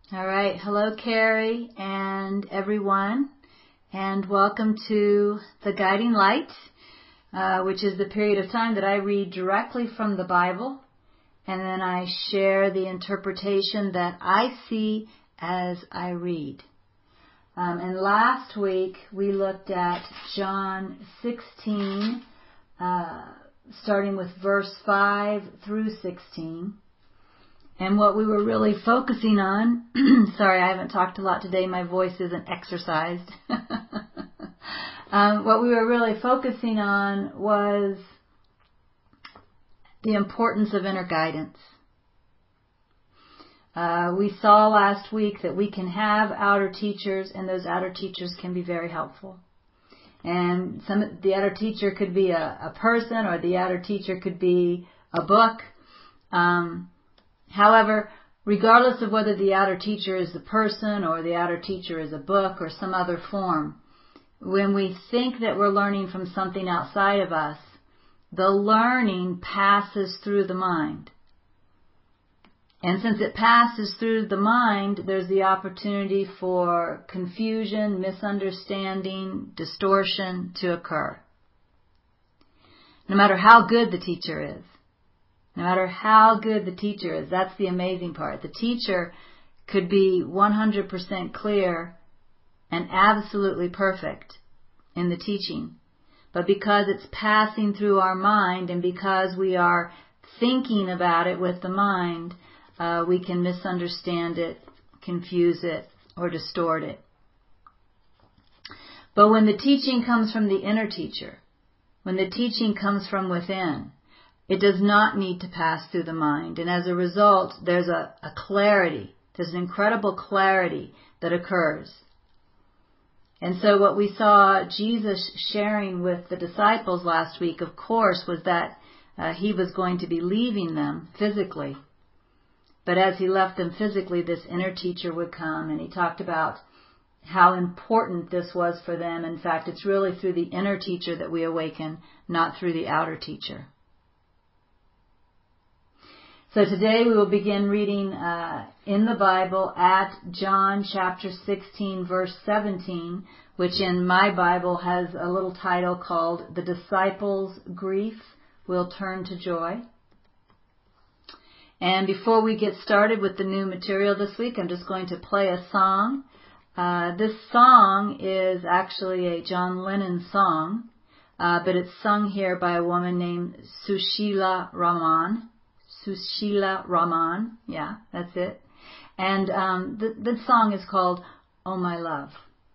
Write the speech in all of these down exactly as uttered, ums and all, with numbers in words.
All right. Hello, Carrie and everyone, and welcome to the Guiding Light, uh, which is the period of time that I read directly from the Bible, and then I share the interpretation that I see as I read. Um, and last week we looked at John sixteen, uh, starting with verse five through sixteen. And what we were really focusing on, sorry, I haven't talked a lot today, my voice isn't exercised. um, what we were really focusing on was the importance of inner guidance. Uh, we saw last week that we can have outer teachers, and those outer teachers can be very helpful. And some the outer teacher could be a, a person, or the outer teacher could be a book. Um, However, regardless of whether the outer teacher is the person or the outer teacher is a book or some other form, when we think that we're learning from something outside of us, the learning passes through the mind. And since it passes through the mind, there's the opportunity for confusion, misunderstanding, distortion to occur. No matter how good the teacher is. No matter how good the teacher is, that's the amazing part. The teacher could be one hundred percent clear and absolutely perfect in the teaching. But because it's passing through our mind and because we are thinking about it with the mind, uh, we can misunderstand it, confuse it, or distort it. But when the teaching comes from the inner teacher, when the teaching comes from within, it does not need to pass through the mind. And as a result, there's a, a clarity. There's an incredible clarity that occurs. And so what we saw Jesus sharing with the disciples last week, of course, was that uh, he was going to be leaving them physically. But as he left them physically, this inner teacher would come, and he talked about how important this was for them. In fact, it's really through the inner teacher that we awaken, not through the outer teacher. So today we will begin reading uh, in the Bible at John chapter sixteen, verse seventeen, which in my Bible has a little title called The Disciples' Grief Will Turn to Joy. And before we get started with the new material this week, I'm just going to play a song. Uh, this song is actually a John Lennon song, uh, but it's sung here by a woman named Sushila Raman. Sushila Raman, yeah, that's it. And um, the, the song is called Oh My Love.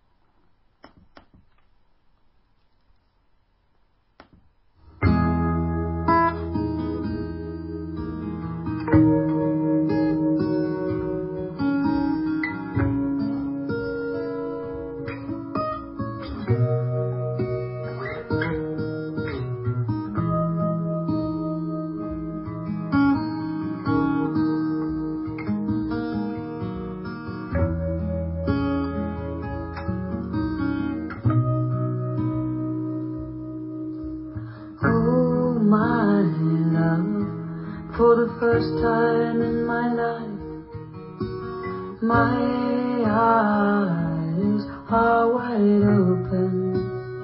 For the first time in my life, my eyes are wide open.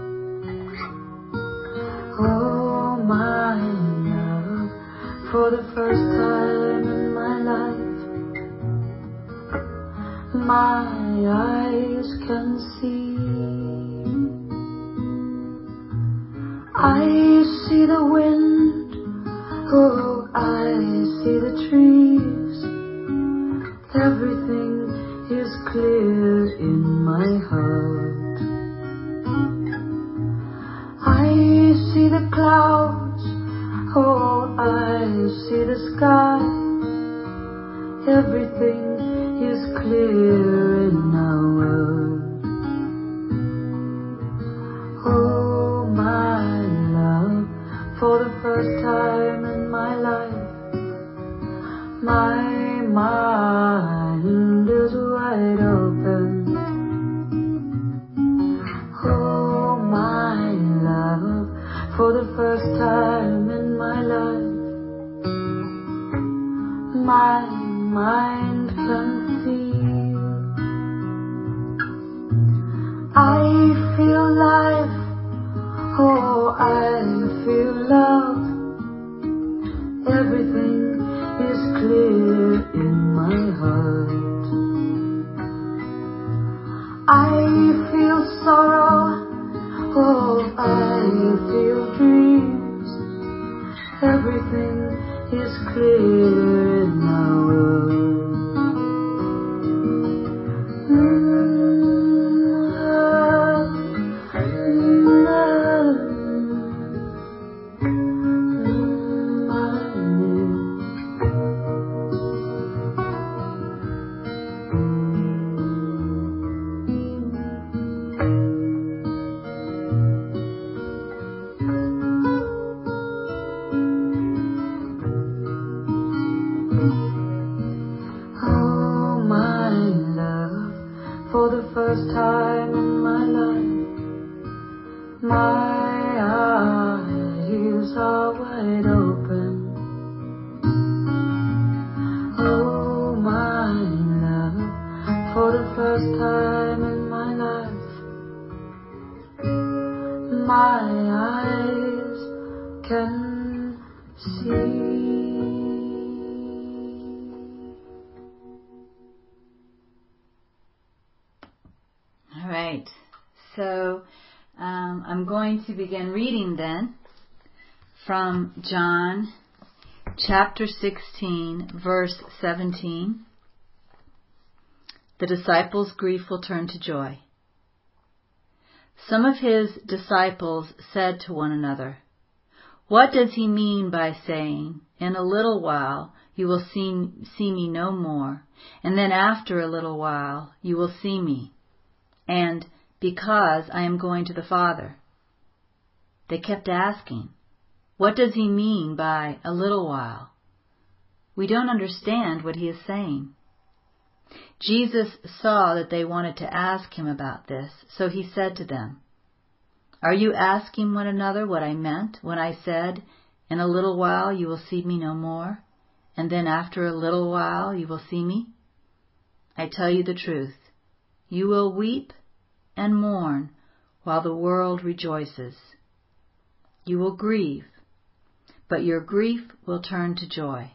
Oh, my love, for the first time in my life, my eyes can see. I see the wind, oh, I see the trees. Everything is clear in my heart. I see the clouds, oh, I see the sky. Everything is clear in our world. Oh, my love, for the first time in my life, my mind is wide open. Oh, my love, for the first time in my life, my mind can feel. I feel love. Everything is clear in my heart. I feel sorrow. Oh, I feel dreams. Everything is clear in my world. Oh, my love, for the first time in my life, my eyes are wide open. Oh, my love, for the first time in my life, my eyes can see. All right, so um, I'm going to begin reading then from John chapter sixteen, verse seventeen. The disciples' grief will turn to joy. Some of his disciples said to one another, "What does he mean by saying, 'In a little while you will see, see me no more, and then after a little while you will see me,' and 'because I am going to the Father'?" They kept asking, "What does he mean by a little while? We don't understand what he is saying." Jesus saw that they wanted to ask him about this, so he said to them, "Are you asking one another what I meant when I said, 'In a little while you will see me no more, and then after a little while you will see me'? I tell you the truth, you will weep and mourn while the world rejoices. You will grieve, but your grief will turn to joy.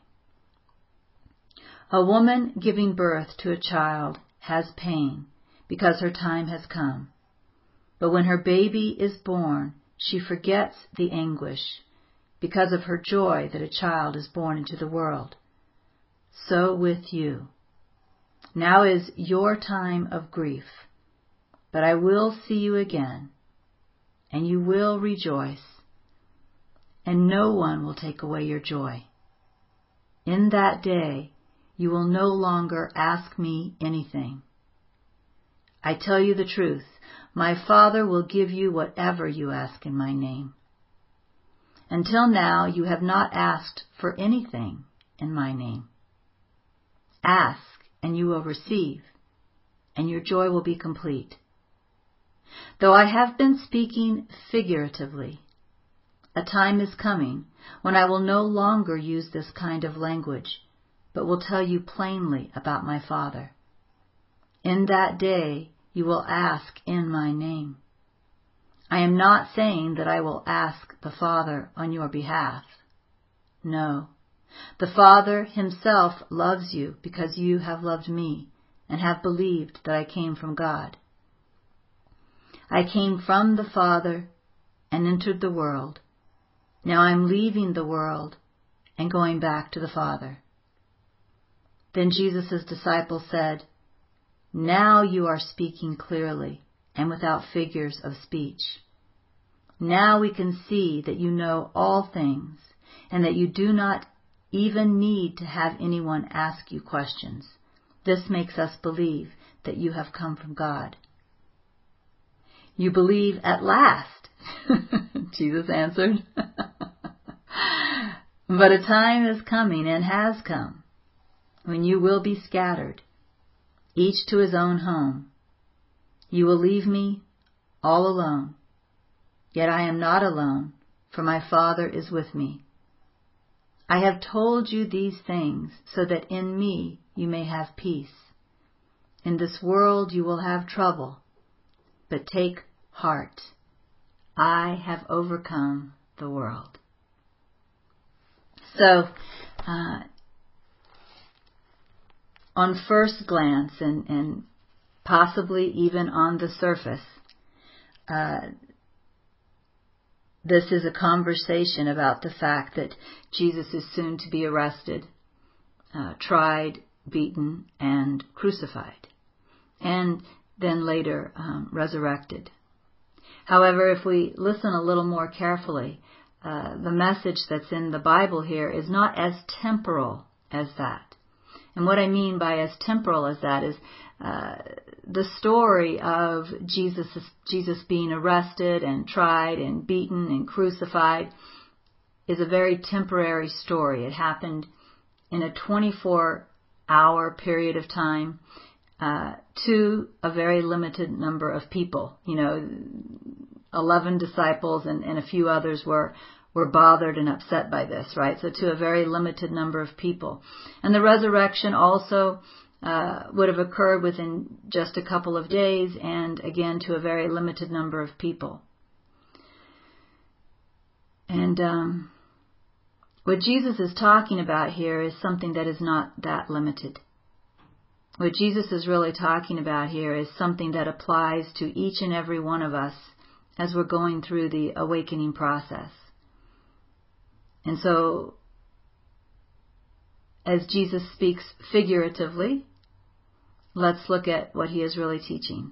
A woman giving birth to a child has pain because her time has come. But when her baby is born, she forgets the anguish because of her joy that a child is born into the world. So with you. Now is your time of grief, but I will see you again, and you will rejoice, and no one will take away your joy. In that day, you will no longer ask me anything. I tell you the truth, my Father will give you whatever you ask in my name. Until now, you have not asked for anything in my name. Ask, and you will receive, and your joy will be complete. Though I have been speaking figuratively, a time is coming when I will no longer use this kind of language, but will tell you plainly about my Father. In that day you will ask in my name. I am not saying that I will ask the Father on your behalf. No, the Father himself loves you because you have loved me and have believed that I came from God. I came from the Father and entered the world. Now I am leaving the world and going back to the Father." Then Jesus' disciples said, "Now you are speaking clearly and without figures of speech. Now we can see that you know all things and that you do not even need to have anyone ask you questions. This makes us believe that you have come from God." "You believe at last," Jesus answered. "But a time is coming and has come when you will be scattered, each to his own home. You will leave me all alone. Yet I am not alone, for my Father is with me. I have told you these things so that in me you may have peace. In this world you will have trouble, but take heart. I have overcome the world. So, uh, on first glance and, and possibly even on the surface, uh, this is a conversation about the fact that Jesus is soon to be arrested, uh, tried, beaten, and crucified, and then later um, resurrected. However, if we listen a little more carefully, uh, the message that's in the Bible here is not as temporal as that. And what I mean by as temporal as that is uh, the story of Jesus, Jesus being arrested and tried and beaten and crucified is a very temporary story. It happened in a twenty-four hour period of time uh, to a very limited number of people. You know, eleven disciples and, and a few others were were bothered and upset by this, right? So to a very limited number of people. And the resurrection also uh, would have occurred within just a couple of days, and again to a very limited number of people. And um, what Jesus is talking about here is something that is not that limited. What Jesus is really talking about here is something that applies to each and every one of us as we're going through the awakening process. And so, as Jesus speaks figuratively, let's look at what he is really teaching.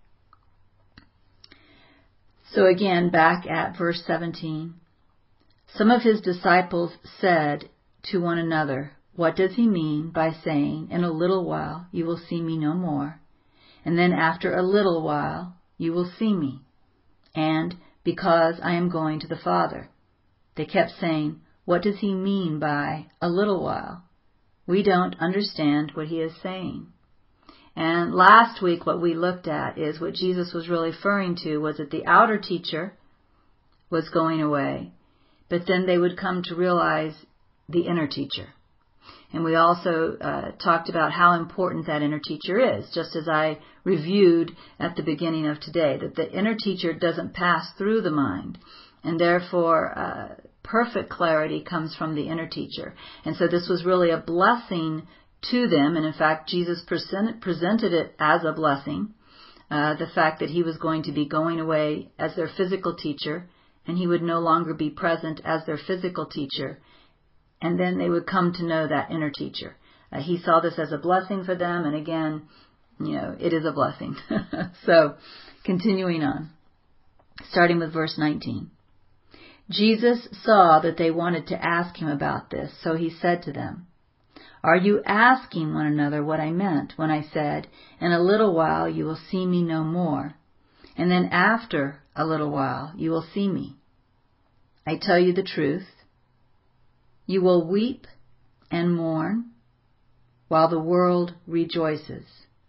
So again, back at verse seventeen, some of his disciples said to one another, "What does he mean by saying, 'In a little while you will see me no more, and then after a little while you will see me,' and 'because I am going to the Father'?" They kept saying, "What does he mean by a little while? We don't understand what he is saying." And last week what we looked at is what Jesus was really referring to was that the outer teacher was going away, but then they would come to realize the inner teacher. And we also uh, talked about how important that inner teacher is, just as I reviewed at the beginning of today, that the inner teacher doesn't pass through the mind, and therefore uh, perfect clarity comes from the inner teacher. And so this was really a blessing to them, and in fact Jesus present, presented it as a blessing, uh, the fact that he was going to be going away as their physical teacher, and he would no longer be present as their physical teacher, and then they would come to know that inner teacher. Uh, he saw this as a blessing for them, and again, you know, it is a blessing. So, continuing on, starting with verse nineteen. Jesus saw that they wanted to ask him about this, so he said to them, "Are you asking one another what I meant when I said, 'In a little while you will see me no more, and then after a little while you will see me'? I tell you the truth. You will weep and mourn while the world rejoices.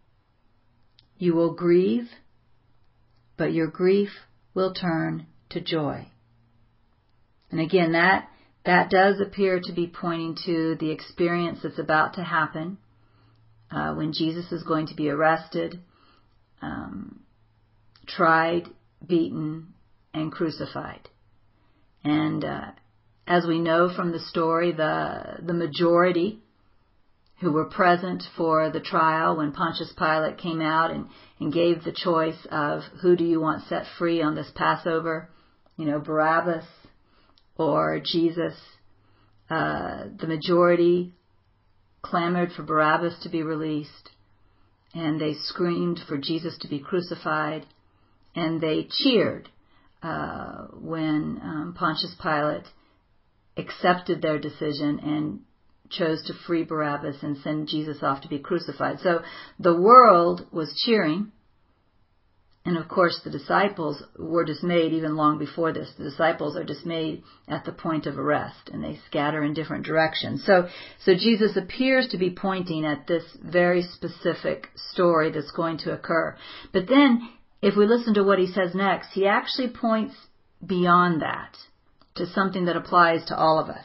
You will grieve, but your grief will turn to joy." And again, that that does appear to be pointing to the experience that's about to happen uh, when Jesus is going to be arrested, um, tried, beaten, and crucified. And uh, as we know from the story, the the majority who were present for the trial when Pontius Pilate came out and, and gave the choice of who do you want set free on this Passover, you know, Barabbas or Jesus, uh, the majority clamored for Barabbas to be released, and they screamed for Jesus to be crucified, and they cheered uh, when um, Pontius Pilate accepted their decision and chose to free Barabbas and send Jesus off to be crucified. So the world was cheering. And of course, the disciples were dismayed even long before this. The disciples are dismayed at the point of arrest, and they scatter in different directions. So, so Jesus appears to be pointing at this very specific story that's going to occur. But then, if we listen to what he says next, he actually points beyond that to something that applies to all of us.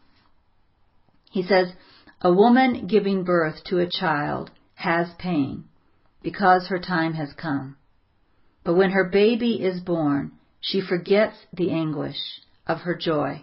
He says, "A woman giving birth to a child has pain because her time has come. But when her baby is born, She forgets the anguish of her joy.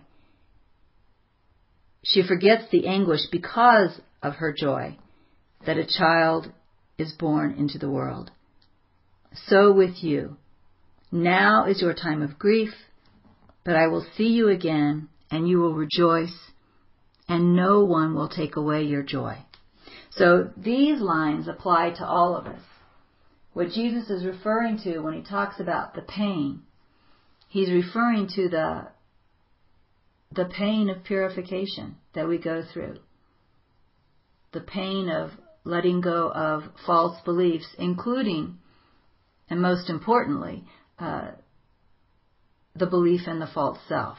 She forgets the anguish because of her joy that a child is born into the world. So with you. Now is your time of grief, but I will see you again, and you will rejoice, and no one will take away your joy. So these lines apply to all of us. What Jesus is referring to when he talks about the pain, he's referring to the, the pain of purification that we go through. The pain of letting go of false beliefs, including, and most importantly, uh, the belief in the false self.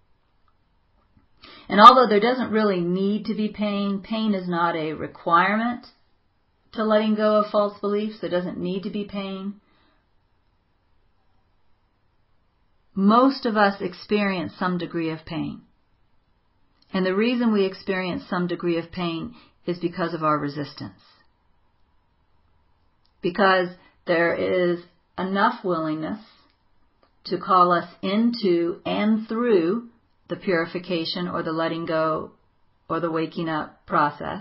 And although there doesn't really need to be pain, pain is not a requirement to letting go of false beliefs. There doesn't need to be pain. Most of us experience some degree of pain. And the reason we experience some degree of pain is because of our resistance. Because there is enough willingness to call us into and through the purification or the letting go or the waking up process.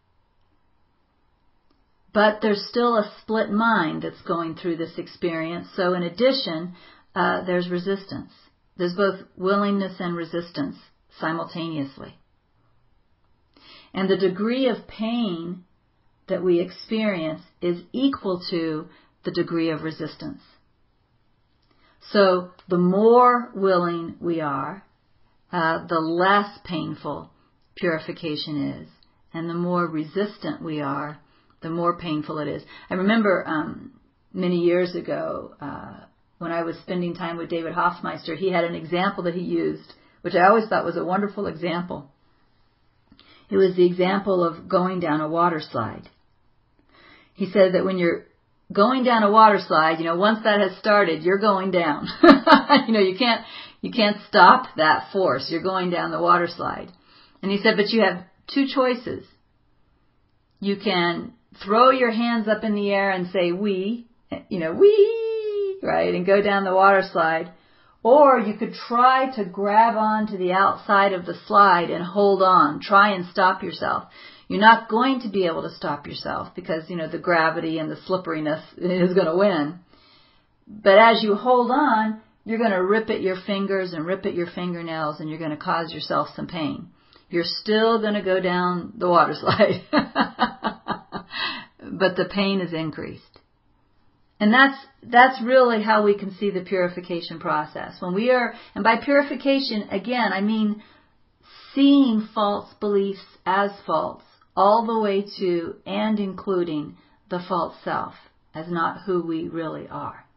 But there's still a split mind that's going through this experience. So in addition, uh, there's resistance. There's both willingness and resistance simultaneously. And the degree of pain that we experience is equal to the degree of resistance. So the more willing we are, uh, the less painful purification is. And the more resistant we are, the more painful it is. I remember um, many years ago uh, when I was spending time with David Hoffmeister, he had an example that he used, which I always thought was a wonderful example. It was the example of going down a water slide. He said that when you're going down a water slide, you know, once that has started, you're going down. you know, you can't you can't stop that force. You're going down the water slide. And he said, but you have two choices. You can throw your hands up in the air and say, "We," you know, "we," right, and go down the water slide. Or you could try to grab onto the outside of the slide and hold on. Try and stop yourself. You're not going to be able to stop yourself because, you know, the gravity and the slipperiness is going to win. But as you hold on, you're going to rip at your fingers and rip at your fingernails, and you're going to cause yourself some pain. You're still going to go down the water slide. But the pain is increased. And that's that's really how we can see the purification process. When we are, and by purification, again, I mean seeing false beliefs as false, all the way to and including the false self as not who we really are.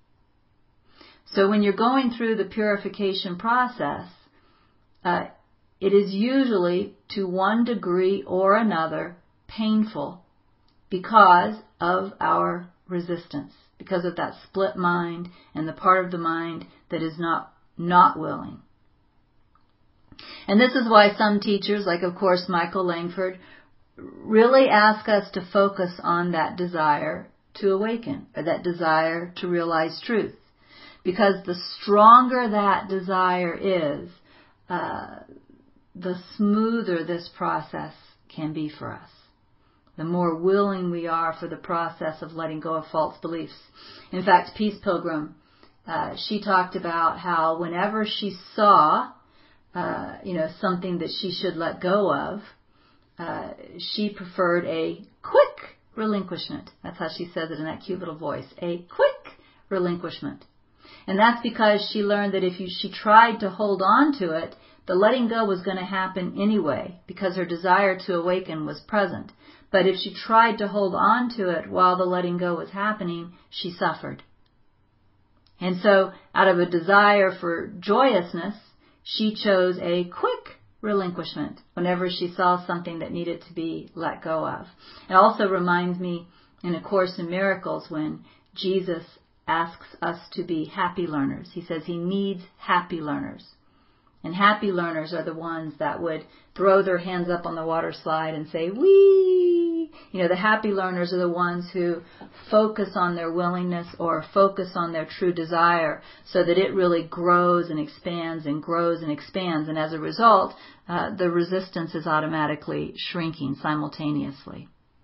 So when you're going through the purification process, uh, it is usually to one degree or another painful because of our resistance, because of that split mind and the part of the mind that is not not willing. And this is why some teachers, like of course Michael Langford, really ask us to focus on that desire to awaken, or that desire to realize truth. Because the stronger that desire is, uh, the smoother this process can be for us. The more willing we are for the process of letting go of false beliefs. In fact, Peace Pilgrim, uh, she talked about how whenever she saw, uh, you know, something that she should let go of, uh, she preferred a quick relinquishment. That's how she says it in that cute little voice. A quick relinquishment. And that's because she learned that if you, she tried to hold on to it, the letting go was going to happen anyway because her desire to awaken was present. But if she tried to hold on to it while the letting go was happening, she suffered. And so, out of a desire for joyousness, she chose a quick relinquishment whenever she saw something that needed to be let go of. It also reminds me in A Course in Miracles when Jesus asks us to be happy learners. He says he needs happy learners. And happy learners are the ones that would throw their hands up on the water slide and say, "Wee!" You know, the happy learners are the ones who focus on their willingness or focus on their true desire so that it really grows and expands and grows and expands. And as a result, uh, the resistance is automatically shrinking simultaneously.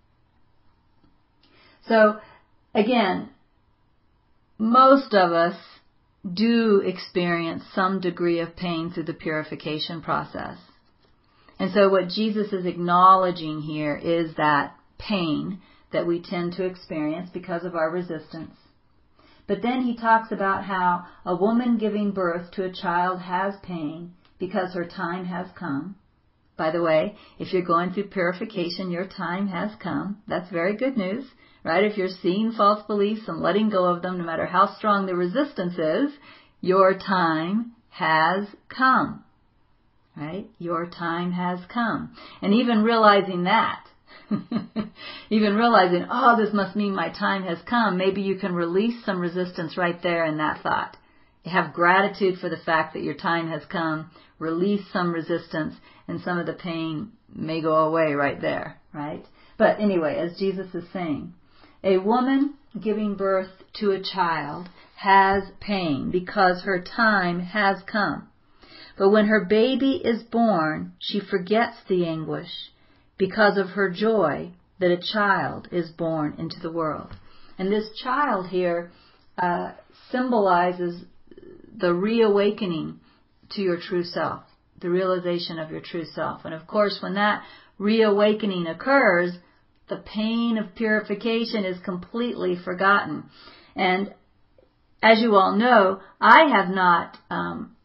So, again, most of us do experience some degree of pain through the purification process. And so what Jesus is acknowledging here is that pain that we tend to experience because of our resistance. But then he talks about how a woman giving birth to a child has pain because her time has come. By the way, if you're going through purification, your time has come. That's very good news, right? If you're seeing false beliefs and letting go of them, no matter how strong the resistance is, your time has come, right? Your time has come. And even realizing that, even realizing, oh, this must mean my time has come, maybe you can release some resistance right there in that thought. You have gratitude for the fact that your time has come, release some resistance, and some of the pain may go away right there, right? But anyway, as Jesus is saying, a woman giving birth to a child has pain because her time has come. But when her baby is born, she forgets the anguish because of her joy that a child is born into the world. And this child here uh, symbolizes the reawakening to your true self, the realization of your true self. And of course, when that reawakening occurs, the pain of purification is completely forgotten. And as you all know, I have not, um,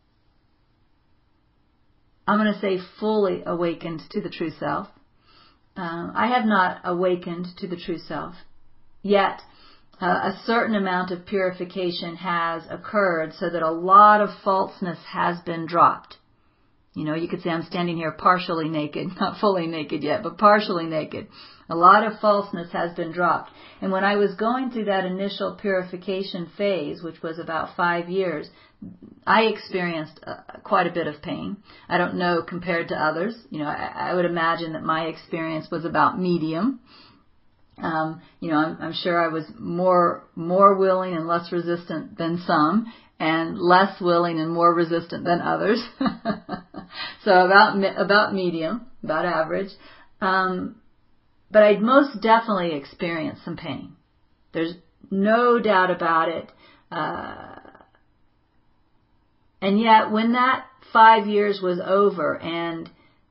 I'm going to say fully awakened to the true self. Um, I have not awakened to the true self. Yet, uh, a certain amount of purification has occurred so that a lot of falseness has been dropped. You know, you could say I'm standing here partially naked, not fully naked yet, but partially naked. A lot of falseness has been dropped. And when I was going through that initial purification phase, which was about five years, I experienced uh, quite a bit of pain. I don't know compared to others. You know, I, I would imagine that my experience was about medium. Um, you know, I'm, I'm sure I was more more willing and less resistant than some, and less willing and more resistant than others. So about about medium, about average. Um, but I'd most definitely experienced some pain. There's no doubt about it. Uh, and yet, when that five years was over and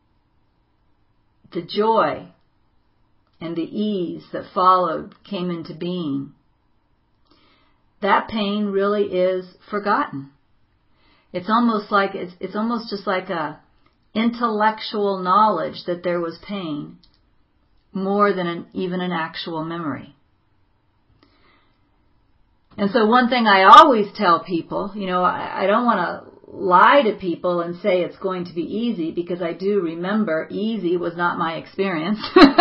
the joy and the ease that followed came into being, that pain really is forgotten. It's almost like it's, it's almost just like a intellectual knowledge that there was pain, more than an, even an actual memory. And so one thing I always tell people, you know, I, I don't want to lie to people and say it's going to be easy, because I do remember easy was not my experience.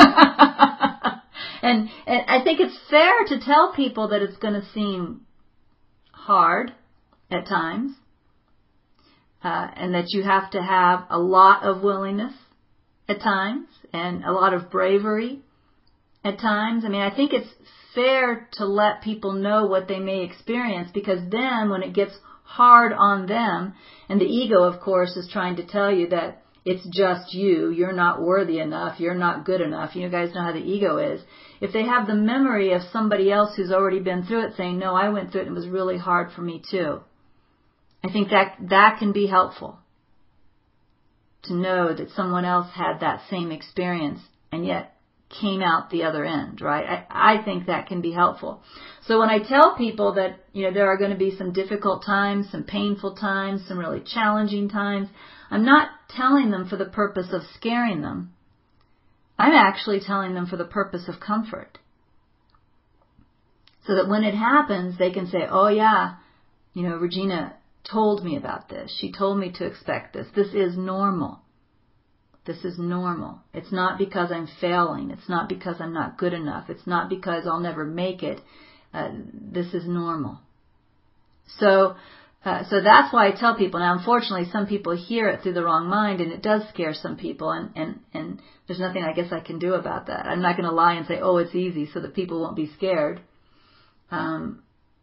and, and I think it's fair to tell people that it's going to seem hard at times, uh, and that you have to have a lot of willingness at times and a lot of bravery at times. I mean, I think it's fair to let people know what they may experience, because then when it gets hard on them, and the ego, of course, is trying to tell you that it's just you, you're not worthy enough, you're not good enough. You guys know how the ego is. If they have the memory of somebody else who's already been through it saying, no, I went through it and it was really hard for me too, I think that that can be helpful, to know that someone else had that same experience and yet came out the other end, right? I, I think that can be helpful. So when I tell people that, you know, there are going to be some difficult times, some painful times, some really challenging times, I'm not telling them for the purpose of scaring them. I'm actually telling them for the purpose of comfort. So that when it happens, they can say, oh yeah, you know, Regina told me about this. She told me to expect this. This is normal. This is normal. It's not because I'm failing. It's not because I'm not good enough. It's not because I'll never make it. Uh, this is normal. So Uh, so that's why I tell people. Now, unfortunately, some people hear it through the wrong mind, and it does scare some people, and, and, and there's nothing I guess I can do about that. I'm not going to lie and say, oh, it's easy, so that people won't be scared. Um,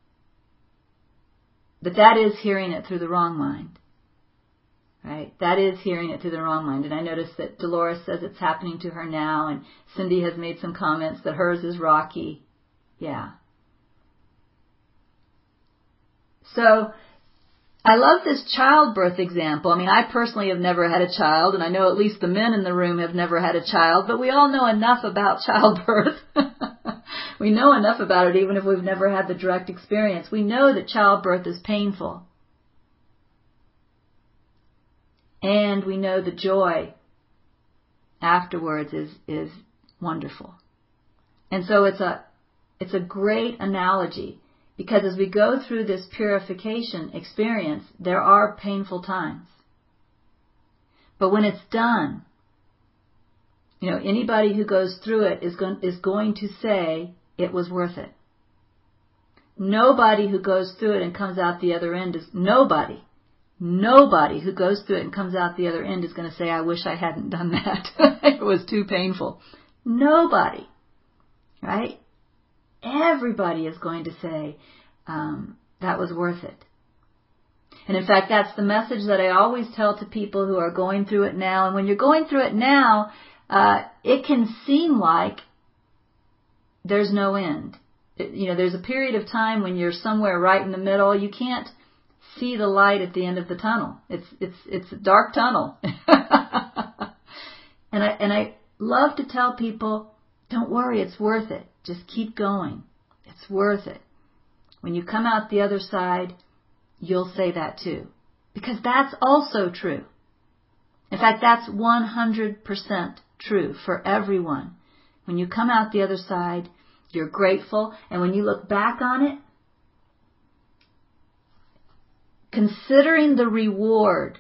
but that is hearing it through the wrong mind. Right? That is hearing it through the wrong mind. And I noticed that Dolores says it's happening to her now, and Cindy has made some comments that hers is rocky. Yeah. So, I love this childbirth example. I mean, I personally have never had a child, and I know at least the men in the room have never had a child, but we all know enough about childbirth. We know enough about it, even if we've never had the direct experience. We know that childbirth is painful. And we know the joy afterwards is, is wonderful. And so it's a, it's a great analogy. Because as we go through this purification experience, there are painful times. But when it's done, you know, anybody who goes through it is going, is going to say it was worth it. Nobody who goes through it and comes out the other end is, nobody, nobody who goes through it and comes out the other end is going to say, I wish I hadn't done that. It was too painful. Nobody. Right? Everybody is going to say, um, that was worth it. And in fact, that's the message that I always tell to people who are going through it now. And when you're going through it now, uh, it can seem like there's no end. It, you know, there's a period of time when you're somewhere right in the middle. You can't see the light at the end of the tunnel. It's it's it's a dark tunnel. and I and I love to tell people, don't worry, it's worth it. Just keep going. It's worth it. When you come out the other side, you'll say that too. Because that's also true. In fact, that's one hundred percent true for everyone. When you come out the other side, you're grateful. And when you look back on it, considering the reward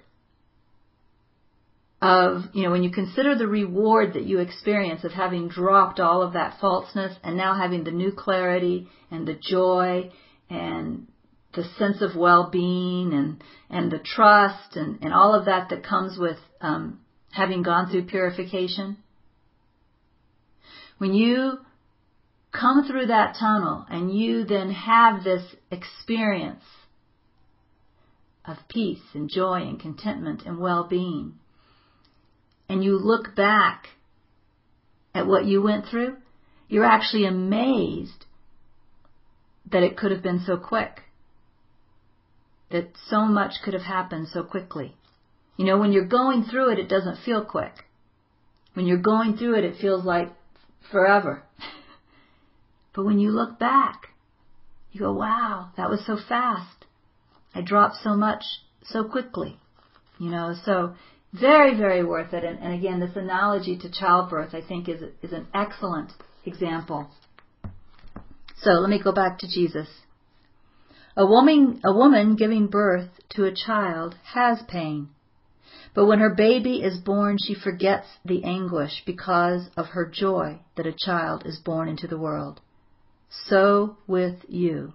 of, you know, when you consider the reward that you experience of having dropped all of that falseness and now having the new clarity and the joy and the sense of well-being and, and the trust and, and all of that that comes with um, having gone through purification. When you come through that tunnel and you then have this experience of peace and joy and contentment and well-being, and you look back at what you went through, you're actually amazed that it could have been so quick, that so much could have happened so quickly. You know, when you're going through it, it doesn't feel quick. When you're going through it, it feels like forever. But when you look back, you go, wow, that was so fast. I dropped so much so quickly. You know, so very, very worth it. And, and again, this analogy to childbirth, I think, is is an excellent example. So let me go back to Jesus. A woman, a woman giving birth to a child has pain. But when her baby is born, she forgets the anguish because of her joy that a child is born into the world. So with you.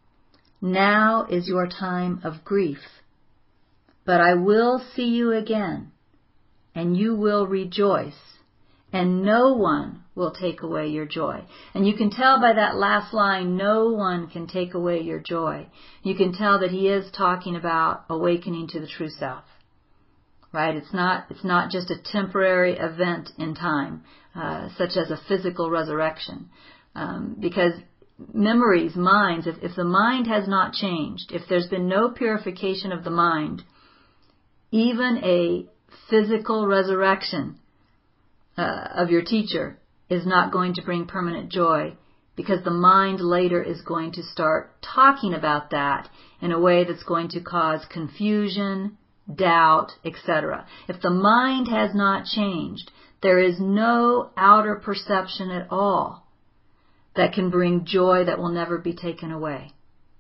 Now is your time of grief. But I will see you again, and you will rejoice, and no one will take away your joy. And you can tell by that last line, no one can take away your joy. You can tell that he is talking about awakening to the true self. Right? It's not, it's not just a temporary event in time, uh, such as a physical resurrection. Um, because memories, minds, if, if the mind has not changed, if there's been no purification of the mind, even a physical resurrection uh, of your teacher is not going to bring permanent joy, because the mind later is going to start talking about that in a way that's going to cause confusion, doubt, et cetera. If the mind has not changed, there is no outer perception at all that can bring joy that will never be taken away.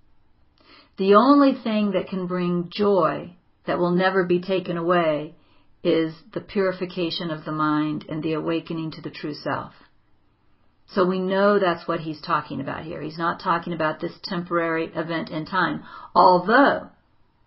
The only thing that can bring joy that will never be taken away is the purification of the mind and the awakening to the true self. So we know that's what he's talking about here. He's not talking about this temporary event in time. Although,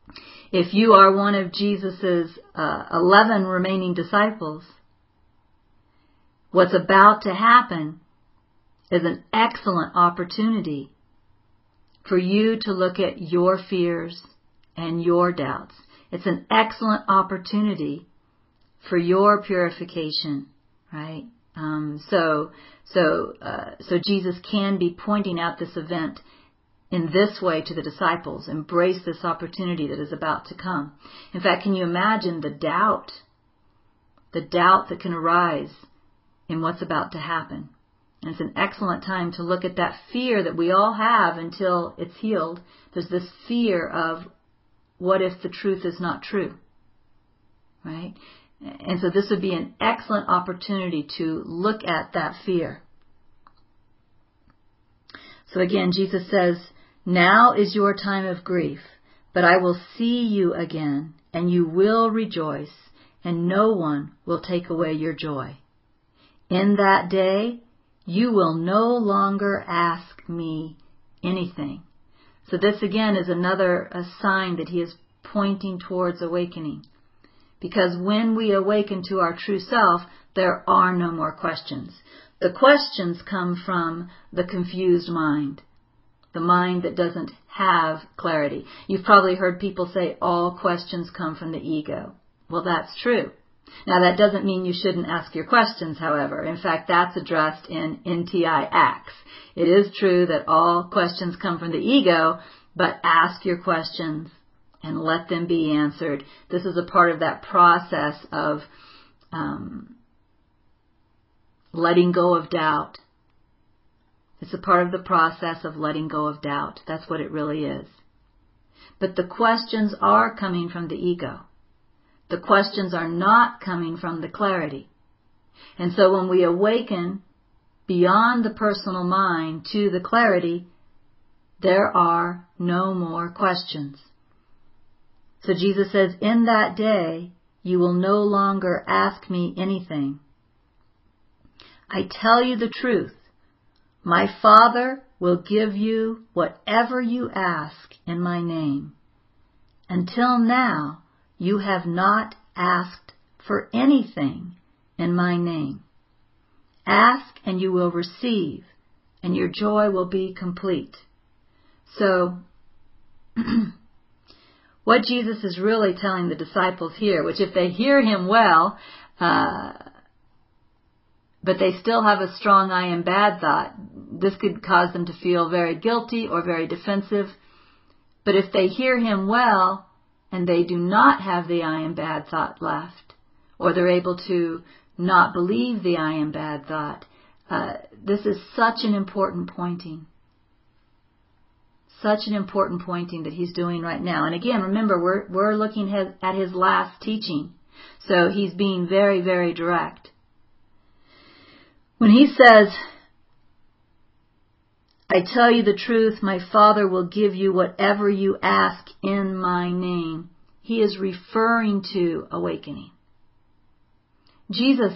If you are one of Jesus's uh, eleven remaining disciples, what's about to happen is an excellent opportunity for you to look at your fears and your doubts. It's an excellent opportunity for your purification, right? Um, so, so, uh, so Jesus can be pointing out this event in this way to the disciples. Embrace this opportunity that is about to come. In fact, can you imagine the doubt, the doubt that can arise in what's about to happen? And it's an excellent time to look at that fear that we all have until it's healed. There's this fear of, what if the truth is not true? Right? And so this would be an excellent opportunity to look at that fear. So again, Jesus says, now is your time of grief, but I will see you again, and you will rejoice, and no one will take away your joy. In that day, you will no longer ask me anything. So this again is another a sign that he is pointing towards awakening. Because when we awaken to our true self, there are no more questions. The questions come from the confused mind, the mind that doesn't have clarity. You've probably heard people say all questions come from the ego. Well, that's true. Now, that doesn't mean you shouldn't ask your questions, however. In fact, that's addressed in N T I Acts. It is true that all questions come from the ego, but ask your questions and let them be answered. This is a part of that process of um, letting go of doubt. It's a part of the process of letting go of doubt. That's what it really is. But the questions are coming from the ego. The questions are not coming from the clarity. And so when we awaken beyond the personal mind to the clarity, there are no more questions. So Jesus says, in that day, you will no longer ask me anything. I tell you the truth. My Father will give you whatever you ask in my name. Until now, you have not asked for anything in my name. Ask and you will receive, and your joy will be complete. So, what Jesus is really telling the disciples here, which if they hear him well, uh, but they still have a strong I am bad thought, this could cause them to feel very guilty or very defensive. But if they hear him well, and they do not have the I am bad thought left, or they're able to not believe the I am bad thought, uh, this is such an important pointing. Such an important pointing that he's doing right now. And again, remember, we're, we're looking at his last teaching. So he's being very, very direct. When he says, I tell you the truth, my Father will give you whatever you ask in my name, he is referring to awakening. Jesus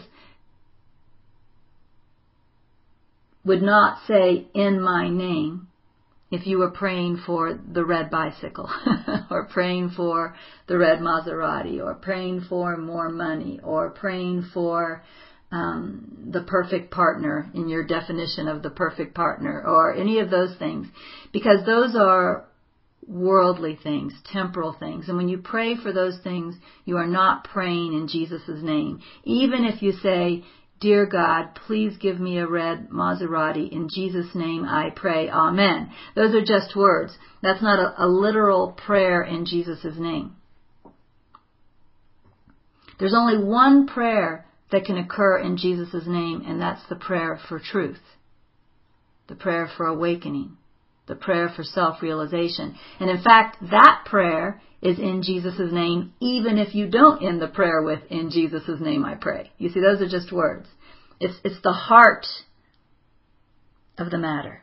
would not say, in my name, if you were praying for the red bicycle, or praying for the red Maserati, or praying for more money, or praying for um, the perfect partner in your definition of the perfect partner, or any of those things, because those are worldly things, temporal things. And when you pray for those things, you are not praying in Jesus' name. Even if you say, Dear God, please give me a red Maserati. In Jesus' name I pray. Amen. Those are just words. That's not a, a literal prayer in Jesus' name. There's only one prayer that can occur in Jesus' name, and that's the prayer for truth, the prayer for awakening, the prayer for self-realization. And in fact, that prayer is in Jesus' name, even if you don't end the prayer with, in Jesus' name I pray. You see, those are just words. It's, it's the heart of the matter.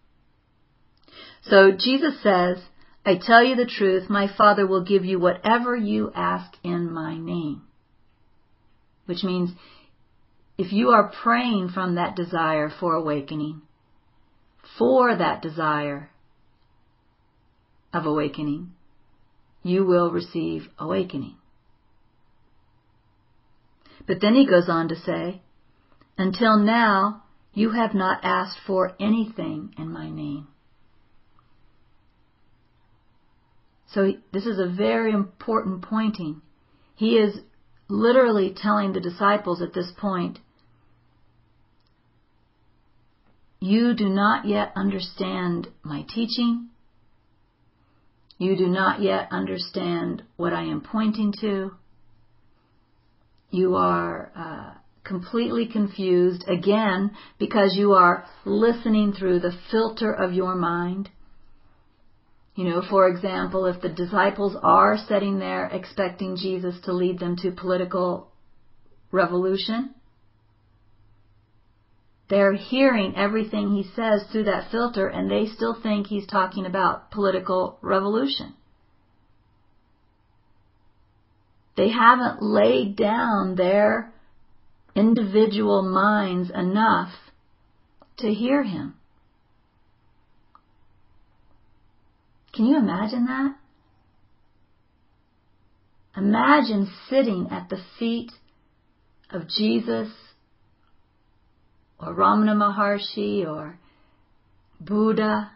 So Jesus says, I tell you the truth, my Father will give you whatever you ask in my name. Which means, if you are praying from that desire for awakening, for that desire of awakening, you will receive awakening. But then he goes on to say, until now, you have not asked for anything in my name. So this is a very important pointing. He is literally telling the disciples at this point, you do not yet understand my teaching. You do not yet understand what I am pointing to. You are uh, completely confused, again, because you are listening through the filter of your mind. You know, for example, if the disciples are sitting there expecting Jesus to lead them to political revolution, they're hearing everything he says through that filter, and they still think he's talking about political revolution. They haven't laid down their individual minds enough to hear him. Can you imagine that? Imagine sitting at the feet of Jesus or Ramana Maharshi or Buddha,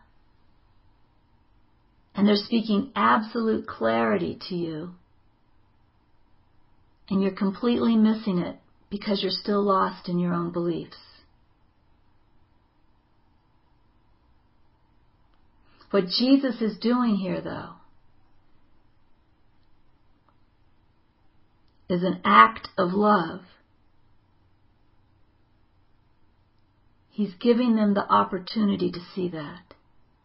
and they're speaking absolute clarity to you, and you're completely missing it because you're still lost in your own beliefs. What Jesus is doing here, though, is an act of love. He's giving them the opportunity to see that.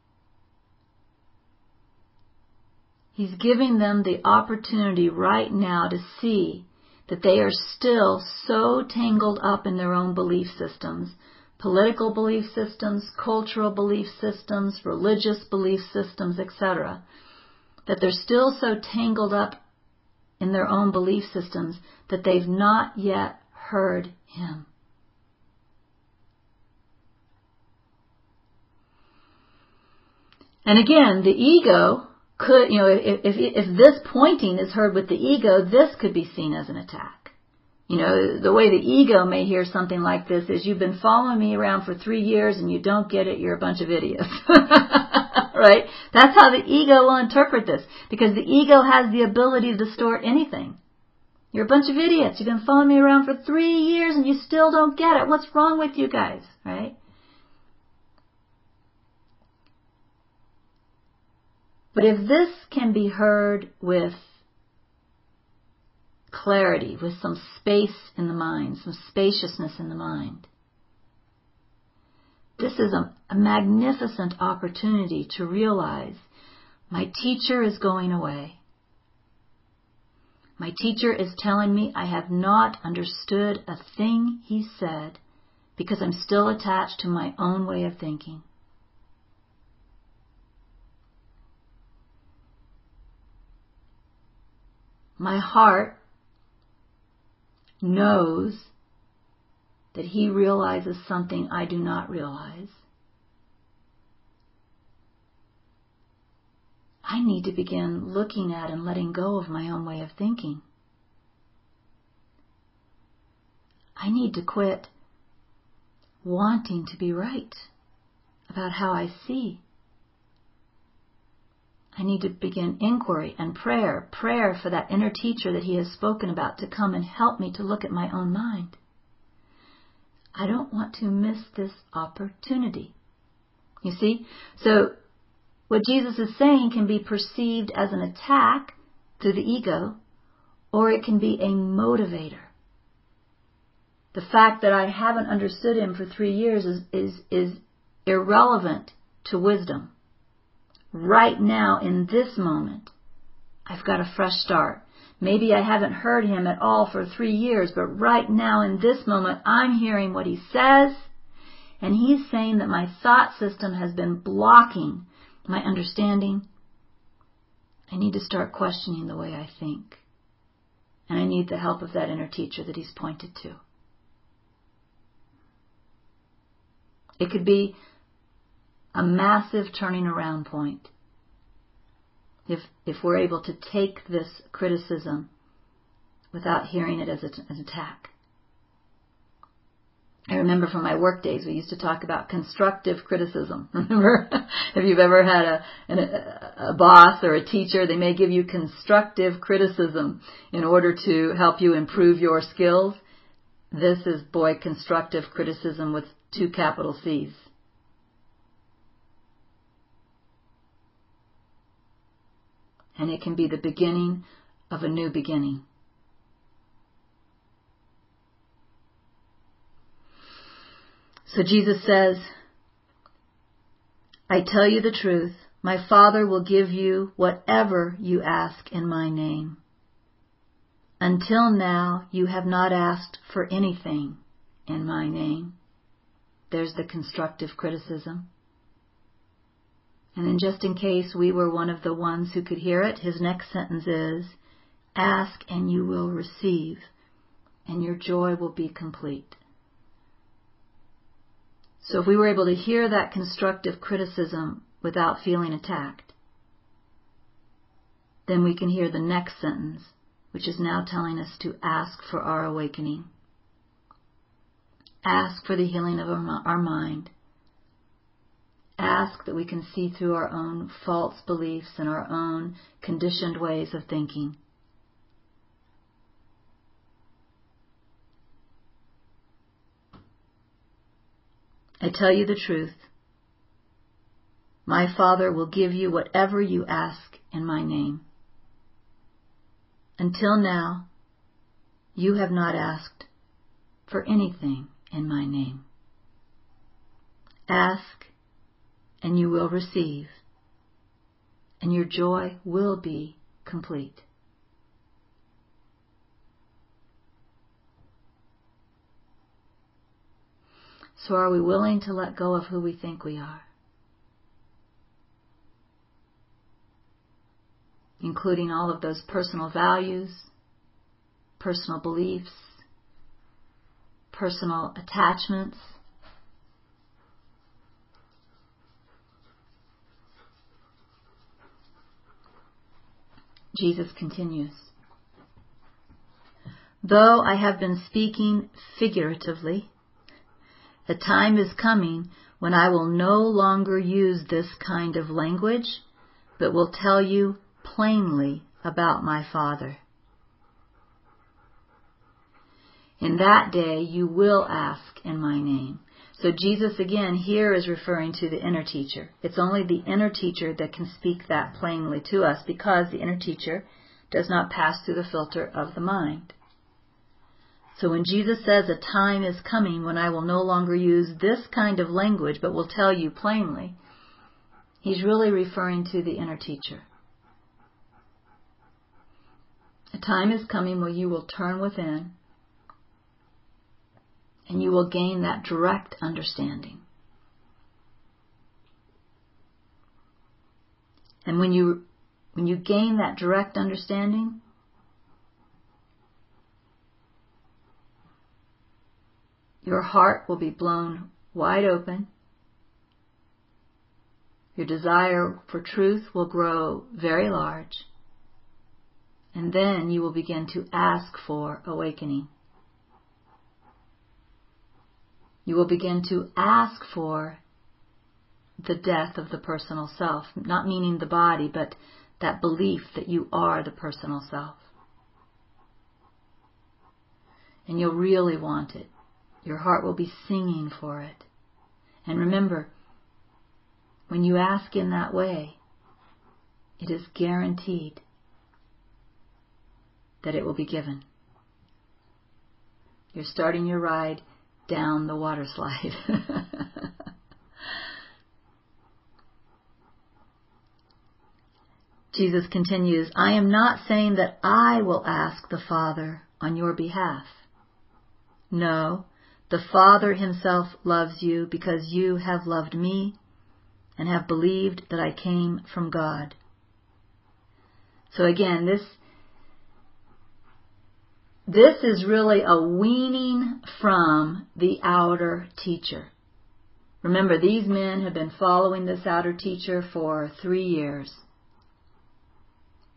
He's giving them the opportunity right now to see that they are still so tangled up in their own belief systems, political belief systems, cultural belief systems, religious belief systems, et cetera, that they're still so tangled up in their own belief systems that they've not yet heard him. And again, the ego could, you know, if, if, if this pointing is heard with the ego, this could be seen as an attack. You know, the way the ego may hear something like this is, you've been following me around for three years and you don't get it, you're a bunch of idiots. Right? That's how the ego will interpret this, because the ego has the ability to distort anything. You're a bunch of idiots. You've been following me around for three years and you still don't get it. What's wrong with you guys? Right? But if this can be heard with clarity, with some space in the mind, some spaciousness in the mind, this is a, a magnificent opportunity to realize my teacher is going away. My teacher is telling me I have not understood a thing he said because I'm still attached to my own way of thinking. My heart knows that he realizes something I do not realize. I need to begin looking at and letting go of my own way of thinking. I need to quit wanting to be right about how I see. I need to begin inquiry and prayer, prayer for that inner teacher that he has spoken about to come and help me to look at my own mind. I don't want to miss this opportunity. You see? So what Jesus is saying can be perceived as an attack through the ego, or it can be a motivator. The fact that I haven't understood him for three years is, is, is irrelevant to wisdom. Right now, in this moment, I've got a fresh start. Maybe I haven't heard him at all for three years, but right now, in this moment, I'm hearing what he says, and he's saying that my thought system has been blocking my understanding. I need to start questioning the way I think. And I need the help of that inner teacher that he's pointed to. It could be a massive turning around point. if if we're able to take this criticism without hearing it as a, an attack. I remember from my work days, we used to talk about constructive criticism. Remember, if you've ever had a, a, a boss or a teacher, they may give you constructive criticism in order to help you improve your skills. This is, boy, constructive criticism with two capital C's. And it can be the beginning of a new beginning. So Jesus says, I tell you the truth, my Father will give you whatever you ask in my name. Until now, you have not asked for anything in my name. There's the constructive criticism. And then just in case we were one of the ones who could hear it, his next sentence is, ask and you will receive, and your joy will be complete. So if we were able to hear that constructive criticism without feeling attacked, then we can hear the next sentence, which is now telling us to ask for our awakening. Ask for the healing of our, our mind. Ask that we can see through our own false beliefs and our own conditioned ways of thinking. I tell you the truth. My Father will give you whatever you ask in my name. Until now, you have not asked for anything in my name. Ask, and you will receive, and your joy will be complete. So are we willing to let go of who we think we are? Including all of those personal values, personal beliefs, personal attachments. Jesus continues, though I have been speaking figuratively, the time is coming when I will no longer use this kind of language, but will tell you plainly about my Father. In that day you will ask in my name. So Jesus again here is referring to the inner teacher. It's only the inner teacher that can speak that plainly to us, because the inner teacher does not pass through the filter of the mind. So when Jesus says a time is coming when I will no longer use this kind of language but will tell you plainly, he's really referring to the inner teacher. A time is coming when you will turn within and you will gain that direct understanding. And when you when you gain that direct understanding, your heart will be blown wide open. Your desire for truth will grow very large. And then you will begin to ask for awakening. You will begin to ask for the death of the personal self, not meaning the body, but that belief that you are the personal self. And you'll really want it. Your heart will be singing for it. And remember, when you ask in that way, it is guaranteed that it will be given. You're starting your ride down the water slide. Jesus continues, I am not saying that I will ask the Father on your behalf. No, the Father himself loves you because you have loved me and have believed that I came from God. So again, this This is really a weaning from the outer teacher. Remember, these men have been following this outer teacher for three years.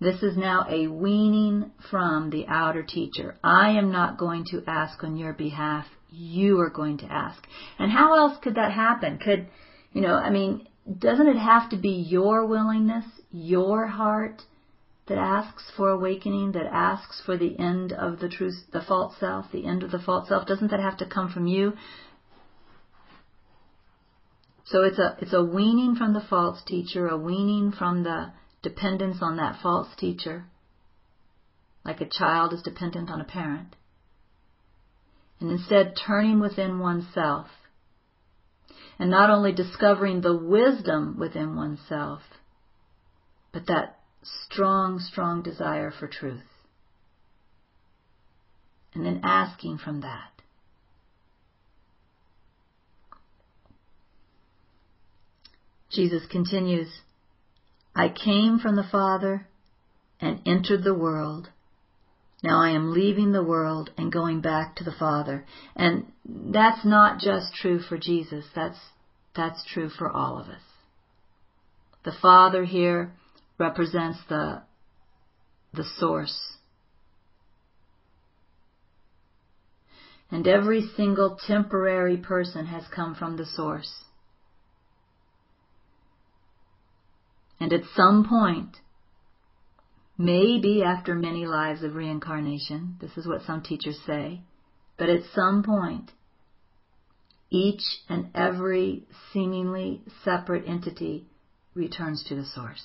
This is now a weaning from the outer teacher. I am not going to ask on your behalf. You are going to ask. And how else could that happen? Could, you know, I mean, doesn't it have to be your willingness, your heart that asks for awakening, that asks for the end of the truth, the false self, the end of the false self? Doesn't that have to come from you? So it's a it's a weaning from the false teacher, a weaning from the dependence on that false teacher, like a child is dependent on a parent. And instead turning within oneself, and not only discovering the wisdom within oneself, but that strong, strong desire for truth. And then asking from that. Jesus continues, I came from the Father and entered the world. Now I am leaving the world and going back to the Father. And that's not just true for Jesus. That's, that's true for all of us. The Father here represents the, the source. And every single temporary person has come from the source. And at some point, maybe after many lives of reincarnation, this is what some teachers say, but at some point, each and every seemingly separate entity returns to the source.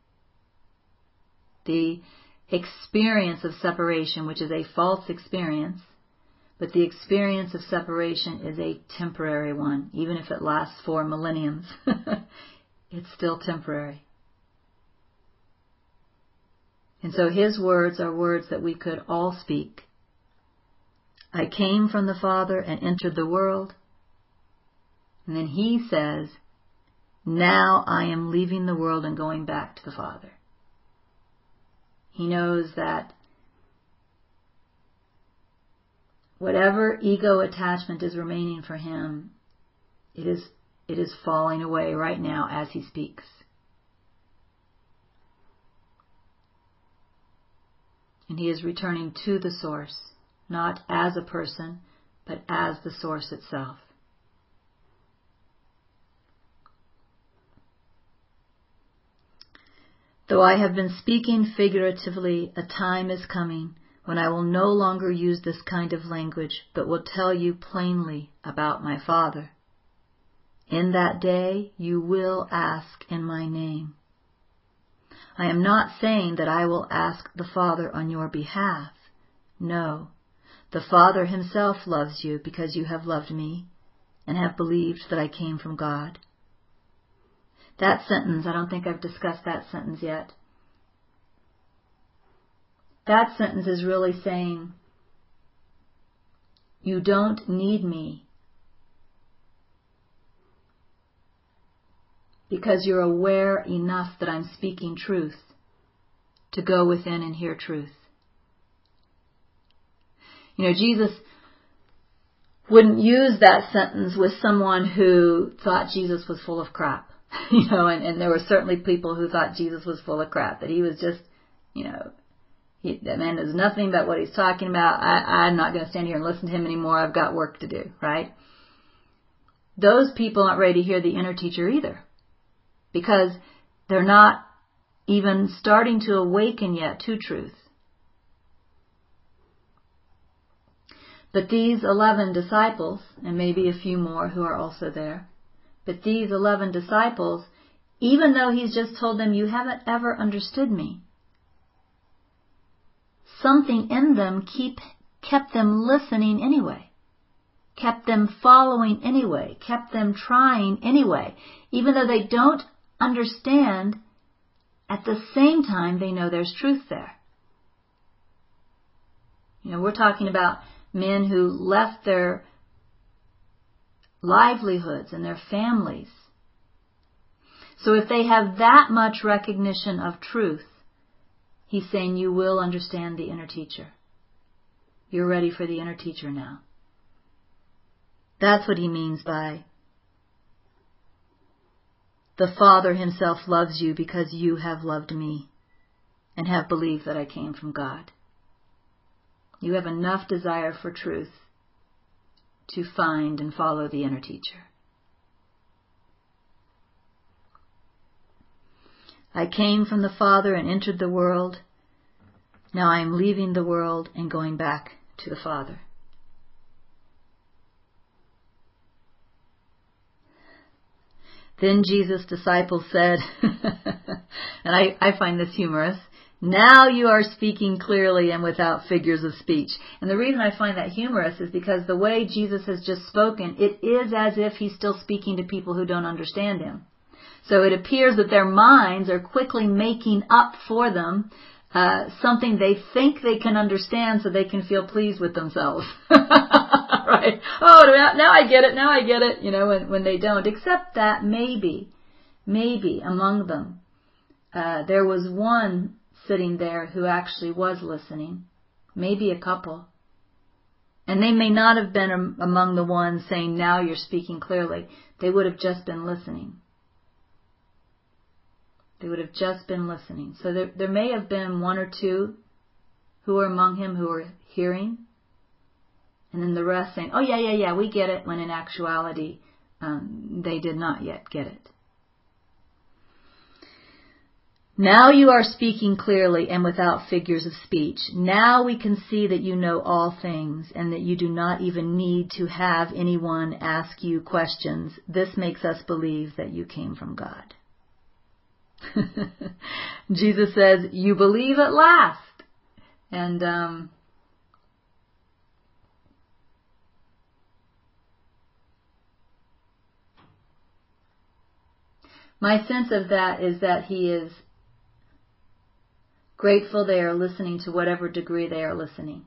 The experience of separation, which is a false experience, but the experience of separation is a temporary one, even if it lasts for millenniums. It's still temporary. And so his words are words that we could all speak. I came from the Father and entered the world. And then he says, now I am leaving the world and going back to the Father. He knows that whatever ego attachment is remaining for him, it is, it is falling away right now as he speaks. And he is returning to the source, not as a person, but as the source itself. Though I have been speaking figuratively, a time is coming when I will no longer use this kind of language, but will tell you plainly about my Father. In that day you will ask in my name. I am not saying that I will ask the Father on your behalf. No, the Father himself loves you because you have loved me and have believed that I came from God. That sentence, I don't think I've discussed that sentence yet. That sentence is really saying, you don't need me because you're aware enough that I'm speaking truth to go within and hear truth. You know, Jesus wouldn't use that sentence with someone who thought Jesus was full of crap. You know, and, and there were certainly people who thought Jesus was full of crap, that he was just, you know, he, that man knows nothing about what he's talking about. I, I'm not going to stand here and listen to him anymore. I've got work to do, right? Those people aren't ready to hear the inner teacher either, because they're not even starting to awaken yet to truth. But these eleven disciples, and maybe a few more who are also there, but these eleven disciples, even though he's just told them, you haven't ever understood me, something in them keep, kept them listening anyway, kept them following anyway, kept them trying anyway. Even though they don't understand, at the same time they know there's truth there. You know, we're talking about men who left their livelihoods and their families. So if they have that much recognition of truth, he's saying you will understand the inner teacher. You're ready for the inner teacher now. That's what he means by the Father himself loves you because you have loved me and have believed that I came from God. You have enough desire for truth to find and follow the inner teacher. I came from the Father and entered the world. Now I am leaving the world and going back to the Father. Then Jesus' disciples said, and I, I find this humorous, now you are speaking clearly and without figures of speech. And the reason I find that humorous is because the way Jesus has just spoken, it is as if he's still speaking to people who don't understand him. So it appears that their minds are quickly making up for them uh, something they think they can understand so they can feel pleased with themselves. Right? Oh, now I get it, now I get it, you know, when, when they don't. Except that maybe, maybe among them, uh, there was one sitting there who actually was listening. Maybe a couple. And they may not have been among the ones saying, now you're speaking clearly. They would have just been listening. They would have just been listening. So there, there may have been one or two who were among him who were hearing. And then the rest saying, oh yeah, yeah, yeah, we get it. When in actuality, um, they did not yet get it. Now you are speaking clearly and without figures of speech. Now we can see that you know all things and that you do not even need to have anyone ask you questions. This makes us believe that you came from God. Jesus says, you believe at last. And um, my sense of that is that he is grateful they are listening to whatever degree they are listening.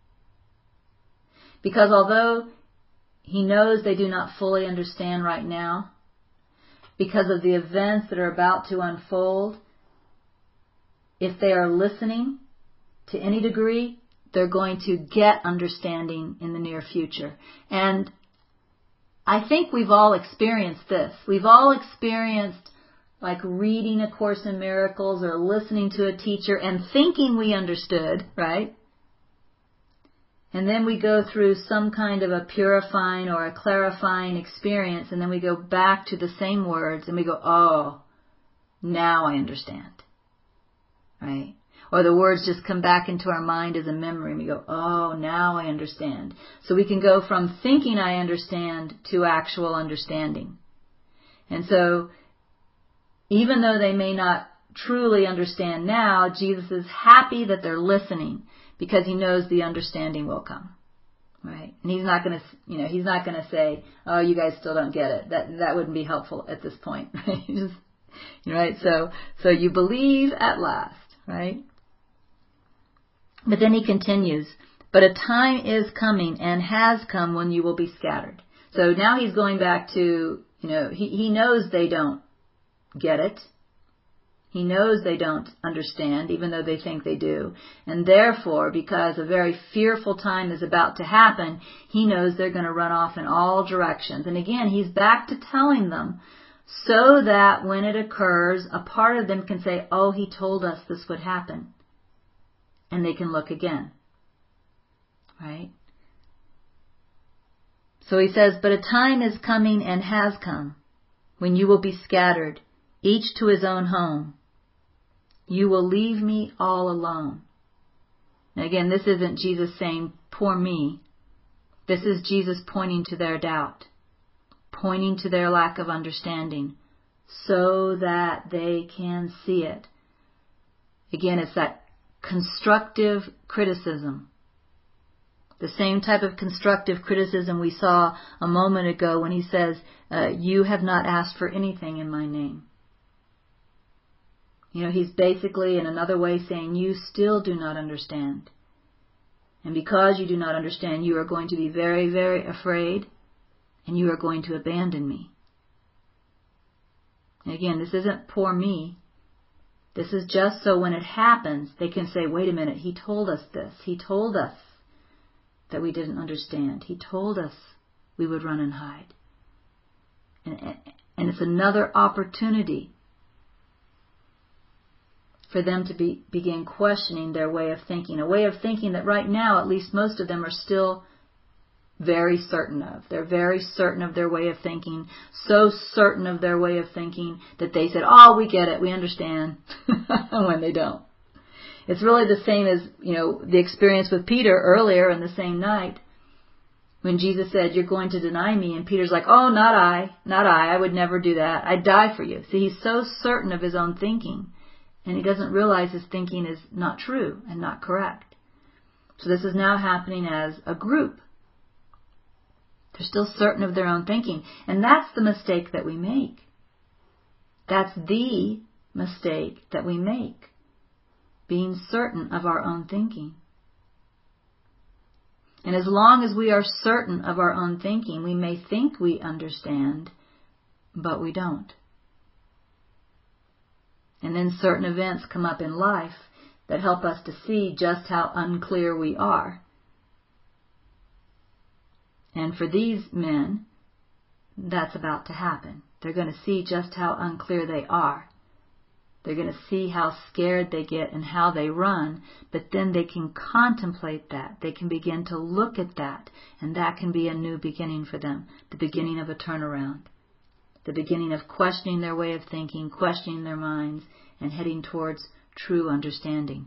Because although he knows they do not fully understand right now, because of the events that are about to unfold, if they are listening to any degree, they're going to get understanding in the near future. And I think we've all experienced this. We've all experienced like reading A Course in Miracles or listening to a teacher and thinking we understood, right? And then we go through some kind of a purifying or a clarifying experience, and then we go back to the same words and we go, oh, now I understand, right? Or the words just come back into our mind as a memory and we go, oh, now I understand. So we can go from thinking I understand to actual understanding. And so even though they may not truly understand now, Jesus is happy that they're listening because he knows the understanding will come, right? And he's not going to, you know, he's not going to say, "Oh, you guys still don't get it." That that wouldn't be helpful at this point, right? Just, right? So so you believe at last, right? But then he continues, "But a time is coming and has come when you will be scattered." So now he's going back to, you know, he he knows they don't get it. He knows they don't understand, even though they think they do. And therefore, because a very fearful time is about to happen, he knows they're going to run off in all directions. And again, he's back to telling them so that when it occurs, a part of them can say, oh, he told us this would happen. And they can look again. Right? So he says, but a time is coming and has come when you will be scattered, each to his own home. You will leave me all alone. Now again, this isn't Jesus saying, poor me. This is Jesus pointing to their doubt, pointing to their lack of understanding, so that they can see it. Again, it's that constructive criticism. The same type of constructive criticism we saw a moment ago when he says, uh, you have not asked for anything in my name. You know, he's basically in another way saying, you still do not understand. And because you do not understand, you are going to be very, very afraid, and you are going to abandon me. And again, this isn't poor me. This is just so when it happens, they can say, wait a minute, he told us this. He told us that we didn't understand. He told us we would run and hide. And, and it's another opportunity for them to be, begin questioning their way of thinking, a way of thinking that right now, at least most of them are still very certain of. They're very certain of their way of thinking, so certain of their way of thinking that they said, oh, we get it, we understand, when they don't. It's really the same as, you know, the experience with Peter earlier in the same night when Jesus said, you're going to deny me. And Peter's like, oh, not I, not I, I would never do that. I'd die for you. See, he's so certain of his own thinking, and he doesn't realize his thinking is not true and not correct. So this is now happening as a group. They're still certain of their own thinking. And that's the mistake that we make. That's the mistake that we make. Being certain of our own thinking. And as long as we are certain of our own thinking, we may think we understand, but we don't. And then certain events come up in life that help us to see just how unclear we are. And for these men, that's about to happen. They're going to see just how unclear they are. They're going to see how scared they get and how they run, but then they can contemplate that. They can begin to look at that, and that can be a new beginning for them, the beginning of a turnaround, the beginning of questioning their way of thinking, questioning their minds, and heading towards true understanding.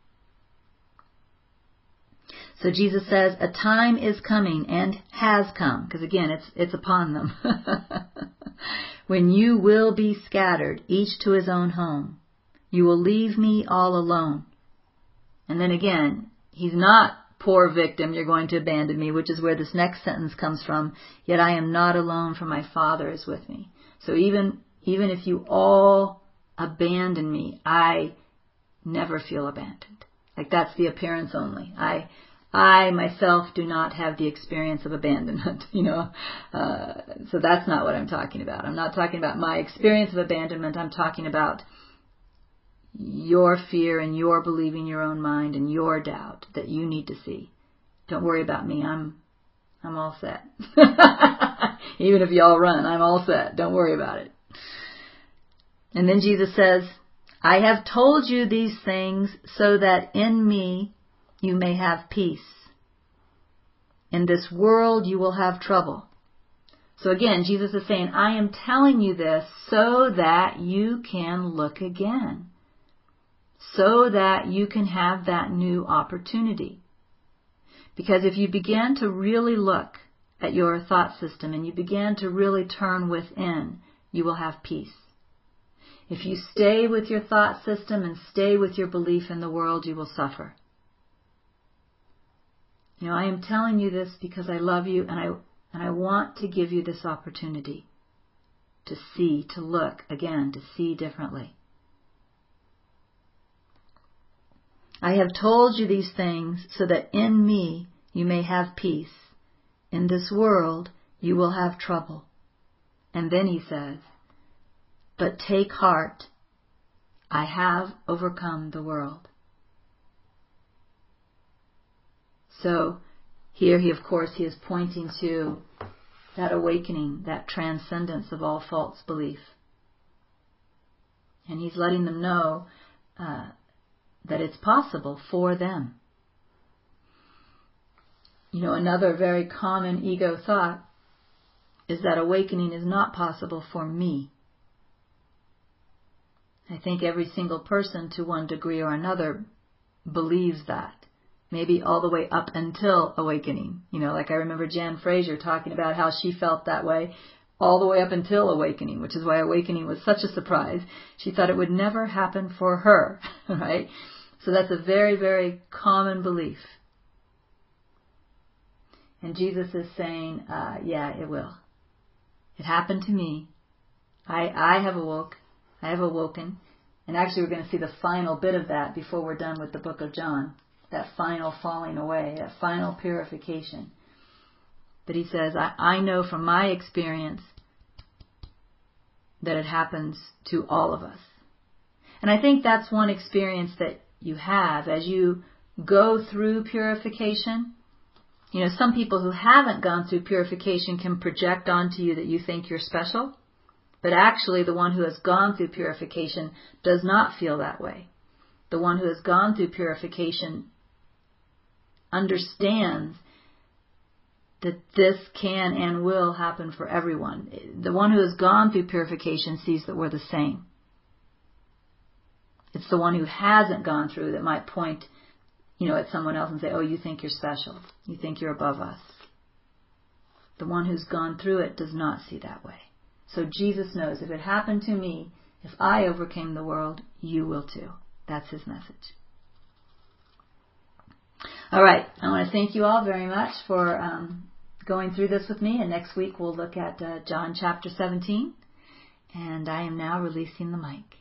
So Jesus says, a time is coming and has come, because again, it's it's upon them, when you will be scattered, each to his own home. You will leave me all alone. And then again, he's not, poor victim, you're going to abandon me, which is where this next sentence comes from. Yet I am not alone, for my Father is with me. So even even if you all abandon me, I never feel abandoned. Like that's the appearance only. I I myself do not have the experience of abandonment, you know. Uh, so that's not what I'm talking about. I'm not talking about my experience of abandonment. I'm talking about your fear and your believing your own mind and your doubt that you need to see. Don't worry about me. I'm I'm all set. Even if y'all run, I'm all set. Don't worry about it. And then Jesus says, I have told you these things so that in me you may have peace. In this world you will have trouble. So again, Jesus is saying, I am telling you this so that you can look again. So that you can have that new opportunity. Because if you begin to really look at your thought system and you begin to really turn within, you will have peace. If you stay with your thought system and stay with your belief in the world, you will suffer. You know, I am telling you this because I love you and I and I want to give you this opportunity to see, to look again, to see differently. I have told you these things so that in me you may have peace. In this world you will have trouble. And then he says, but take heart, I have overcome the world. So here he, of course, he is pointing to that awakening, that transcendence of all false belief. And he's letting them know uh, that it's possible for them. You know, another very common ego thought is that awakening is not possible for me. I think every single person to one degree or another believes that. Maybe all the way up until awakening. You know, like I remember Jan Fraser talking about how she felt that way all the way up until awakening, which is why awakening was such a surprise. She thought it would never happen for her, right? So that's a very, very common belief. And Jesus is saying, uh, yeah, it will. It happened to me. I, I have awoke. I have awoken. And actually we're going to see the final bit of that before we're done with the book of John. That final falling away, that final purification. But he says, I, I know from my experience that it happens to all of us. And I think that's one experience that you have as you go through purification. You know, some people who haven't gone through purification can project onto you that you think you're special. But actually the one who has gone through purification does not feel that way. The one who has gone through purification understands that this can and will happen for everyone. The one who has gone through purification sees that we're the same. It's the one who hasn't gone through that might point, you know, at someone else and say, oh, you think you're special. You think you're above us. The one who's gone through it does not see that way. So Jesus knows, if it happened to me, if I overcame the world, you will too. That's his message. All right. I want to thank you all very much for um, going through this with me. And next week we'll look at uh, John chapter seventeen. And I am now releasing the mic.